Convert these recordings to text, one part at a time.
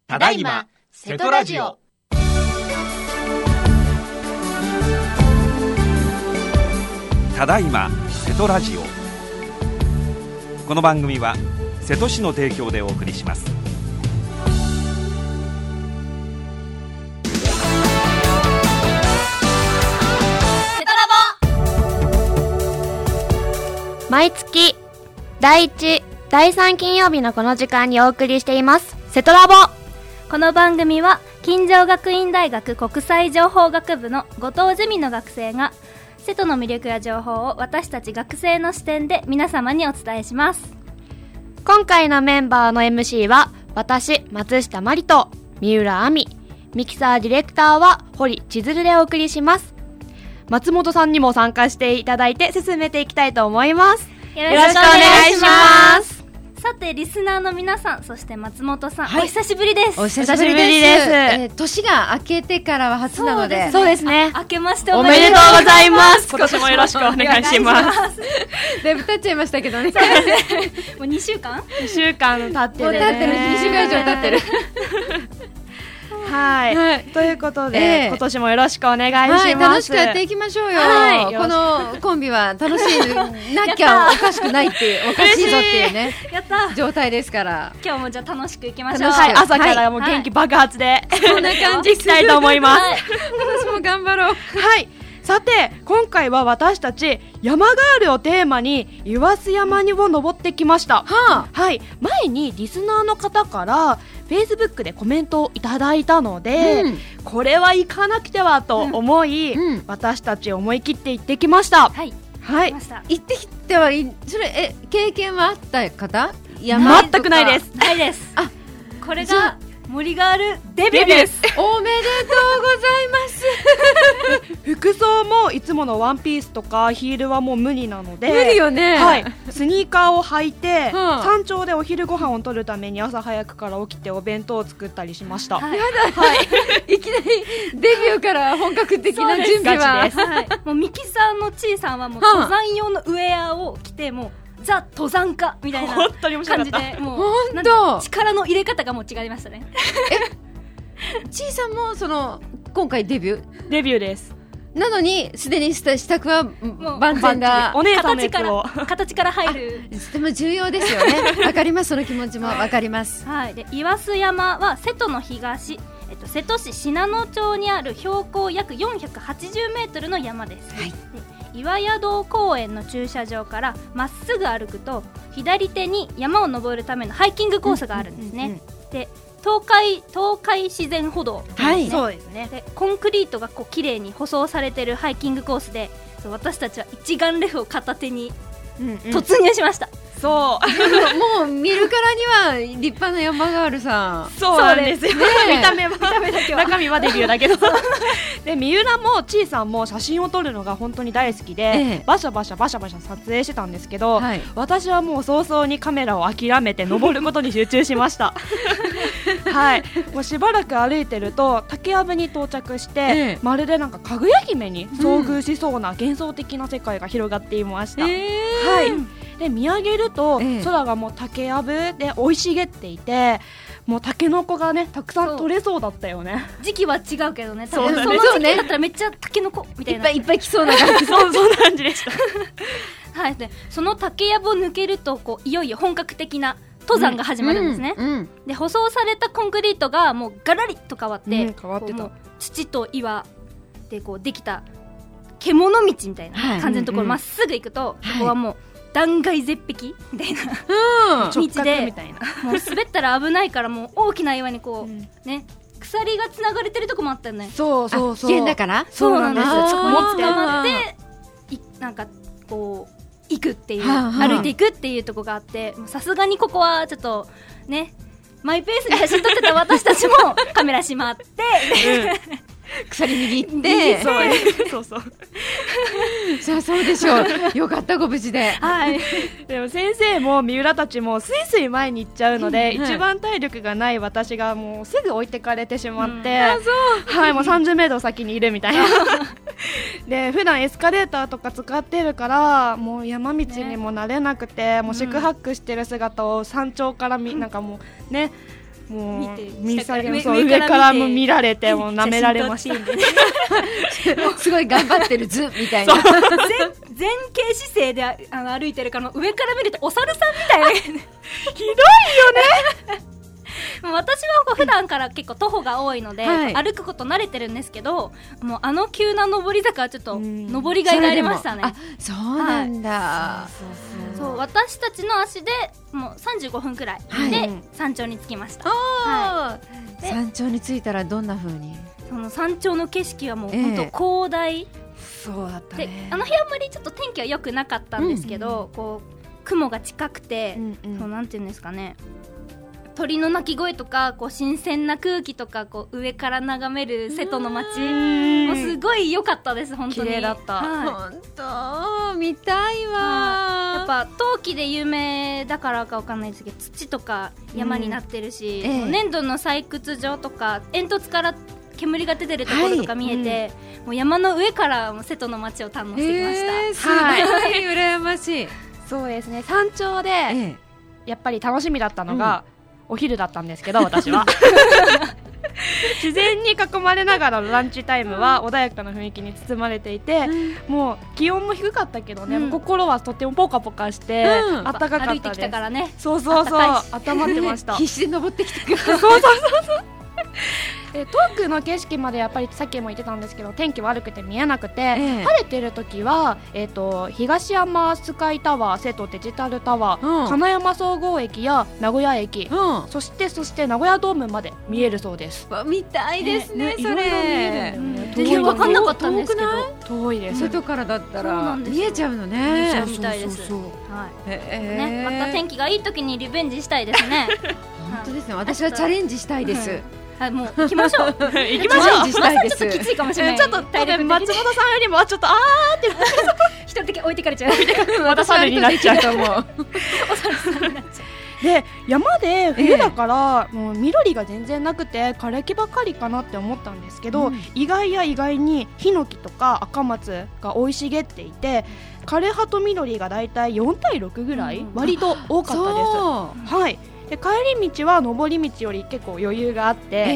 ただいま瀬戸ラジオ。 ただいま瀬戸ラジオ。この番組は瀬戸市の提供でお送りします。 毎月第1、第3金曜日のこの時間にお送りしています瀬戸ラボ。 この番組は金城学院大学国際情報学部の後藤ゼミの学生が瀬戸の魅力や情報を私たち学生の視点で皆様にお伝えします。 今回のメンバーの MC は私松下まりと三浦亜美、ミキサーディレクターは堀千鶴でお送りします。松本さんにも参加していただいて進めていきたいと思います。 よろしくお願いします。さてリスナーの皆さん、そして松本さん、お久しぶりです。 お久しぶりです。年が明けてからは初なので、 そうですね。 明けましておめでとうございます。今年もよろしくお願いします。 だいぶ経っちゃいましたけどね。 もう2週間経ってるね。 2週間以上経ってる。 はい、ということで、今年もよろしくお願いします。 楽しくやっていきましょうよ。このコンビは楽しいなきゃおかしくないっていう、おかしいぞっていうねやった状態ですから、 今日もじゃあ楽しくいきましょう。 朝からもう元気爆発で、 こんな感じいきたいと思います。 私も頑張ろう。 はい、さて今回は私たち山ガールをテーマに岩須山にを登ってきました。はい、前にリスナーの方からFacebook でコメントをいただいたので、これは行かなくてはと思い、私たち思い切って行ってきました。 はい、 行ってきてはそれ経験はあった方？ 全くないです。 ないです。これが森ガールデビューです。 おめでとうございます。 服装もいつものワンピースとかヒールはもう無理なので、 無理よね。 はい、スニーカーを履いて、山頂でお昼ご飯を取るために朝早くから起きてお弁当を作ったりしました。 やだ、いきなりデビューから本格的な準備は。 もうミキさんのちいさんはもう登山用のウェアを着て、もうザ登山家みたいな感じで、もう力の入れ方がもう違いましたね。 ちいさんも今回デビューです。 なのにすでに支度は万全が、 お姉さんのやつを形から入る。 とても重要ですよね。わかります、その気持ちもわかります。 で岩須山は瀬戸の東、瀬戸市信濃町にある標高約480メートルの山です。岩宿公園の駐車場からまっすぐ歩くと左手に山を登るためのハイキングコースがあるんですね。で東海自然歩道、 そうですね。 でコンクリートがこう綺麗に舗装されているハイキングコースで、私たちは一眼レフを片手に突入しました。 もう見るからには立派な山ガールさん。 そうなんですよ。見た目だけは、中身はデビューだけど。で三浦もちいさんも写真を撮るのが本当に大好きで、バシャバシャ撮影してたんですけど、私はもう早々にカメラを諦めて登ることに集中しました。はい、もうしばらく歩いてると竹やぶに到着して、まるでなんかかぐや姫に遭遇しそうな幻想的な世界が広がっていました。はい、で見上げると、空がもう竹やぶで生い茂っていて、もうタケノコがねたくさん取れそうだったよね。 時期は違うけどね、 その時期だったらめっちゃタケノコみたいな、 いっぱい来そうな感じ。 そんな感じでした。 はい、でその竹やぶを抜けるといよいよ本格的な登山が始まるんですね。で舗装されたコンクリートがもうガラリと変わって、 変わってた。 土と岩でできた獣道みたいな感じのところまっすぐ行くと、そこはもう断崖絶壁みたいな道で、もう滑ったら危ないから、もう大きな岩にね鎖がつながれてるとこもあったよね。 そう危険だから。 そうなんです。そこに捕まってなんか行くっていう、歩いていくっていうとこがあって、さすがにここはちょっとねマイペースに写真撮ってた私たちもカメラしまって、 鎖握って、そうでしょう。よかった、ご無事で。 でも先生も三浦たちもスイスイ前に行っちゃうので、一番体力がない私がもうすぐ置いてかれてしまって、もう30メートル先にいるみたいな。で普段エスカレーターとか使ってるからもう山道にも慣れなくて、もう四苦八苦してる姿を山頂からなんかもうねもう見下からも見られてもう舐められましたすごい頑張ってる図みたいな前傾姿勢で歩いてるから上から見るとお猿さんみたいなひどいよね私は普段から結構徒歩が多いので、歩くこと慣れてるんですけど、もう急な上り坂はちょっと上りがいがありましたね。 そうなんだ。 そう私たちの足でもう35分くらいで山頂に着きました。 山頂に着いたらどんな風に？ その山頂の景色はもう本当広大。 そうだったね。 で日あんまりちょっと天気は良くなかったんですけど、こう雲が近くて、そうなんていうんですかね。鳥の鳴き声とかこう新鮮な空気とかこう上から眺める瀬戸の町もうすごい良かったです。本当に綺麗だった。 本当見たいわ。 やっぱ陶器で有名だからかわかんないですけど、土とか山になってるし、粘土の採掘場とか煙突から煙が出てるところとか見えて、もう山の上からもう瀬戸の町を堪能してきました。 すごい羨ましい。 そうですね。山頂でやっぱり楽しみだったのが、お昼だったんですけど、私は自然に囲まれながらのランチタイムは穏やかな雰囲気に包まれていて、もう気温も低かったけどね、心はとってもポカポカして暖かかったです。 歩いてきたからね。 そう温まってました必死で登ってきたからそう遠くの景色までやっぱりさっきも言ってたんですけど、天気悪くて見えなくて、晴れてる時は、東山スカイタワー、瀬戸デジタルタワー、金山総合駅や名古屋駅、そして名古屋ドームまで見えるそうです。 見たいですね、それ。 全然分かんなかったんですけど、 遠いです。 外からだったら見えちゃうのね。 見たいです。また天気がいい時にリベンジしたいですね。 本当ですね。私はチャレンジしたいです。 もう行きましょう行きましょう。 ちょっときついかもしれない。ちょっと多分松本さんよりもちょっとって一人だけ置いてかれちゃう。 また猿になっちゃうと思う。 お猿さんになっちゃう。 で山で冬だから、もう緑が全然なくて枯れ木ばかりかなって思ったんですけど、意外にヒノキとか赤松が生い茂っていて、枯れ葉と緑がだいたい4対6ぐらい、割と多かったです。はい。で帰り道は上り道より結構余裕があって、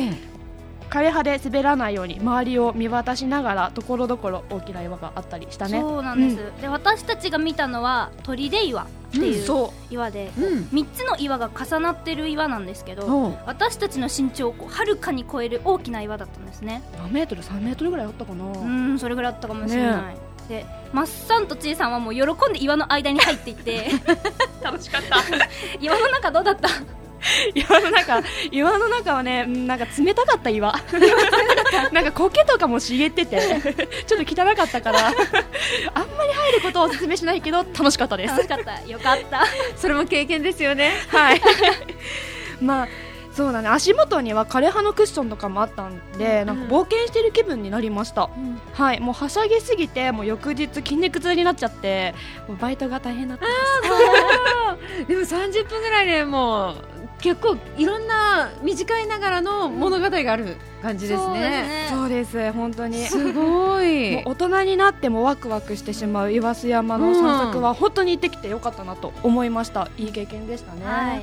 枯れ葉で滑らないように周りを見渡しながらところどころ大きな岩があったりしたね。 そうなんです。で私たちが見たのは砦岩っていう岩で、3つの岩が重なってる岩なんですけど、私たちの身長をはるかに超える大きな岩だったんですね。 何メートル?3メートルぐらいあったかな。 それぐらいあったかもしれない。でマッサンとちいさんはもう喜んで岩の間に入っていって楽しかった岩の中どうだった？ 岩の中はね、なんか冷たかった岩なんか苔とかも茂っててちょっと汚かったからあんまり入ることをお勧めしないけど楽しかったです。 楽しかった、よかったそれも経験ですよね。 はいまあそうだね、足元には枯れ葉のクッションとかもあったんで、なんか冒険してる気分になりました。はい、もうはしゃぎすぎてもう翌日筋肉痛になっちゃって、もうバイトが大変だったんですでも30分ぐらいでもう結構いろんな短いながらの物語がある感じですね。 そうです、本当にすごい。 もう大人になってもワクワクしてしまう岩須山の散策は本当に行ってきてよかったなと思いました。いい経験でしたね。はい、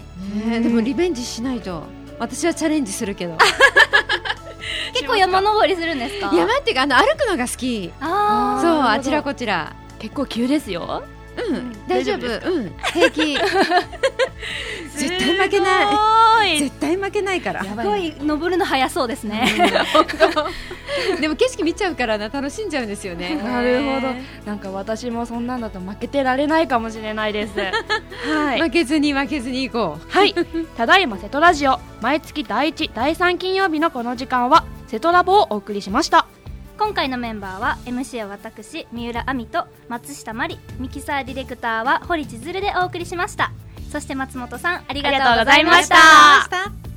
でもリベンジしないと。私はチャレンジするけど結構山登りするんですか？ 山っていうか歩くのが好き。そう、あちらこちら。 結構急ですよ。 大丈夫。平気絶対負けない。絶対負けないから。 すごい登るの早そうですねでも景色見ちゃうから楽しんじゃうんですよね。 なるほど。なんか私もそんなんだと負けてられないかもしれないですはい、 負けずに行こう。 はいただいま瀬戸ラジオ、毎月第1、第3金曜日のこの時間は瀬戸ラボをお送りしました。 今回のメンバーは MC は私三浦亜美と松下真理、ミキサーディレクターは堀千鶴でお送りしました。そして松本さんありがとうございました。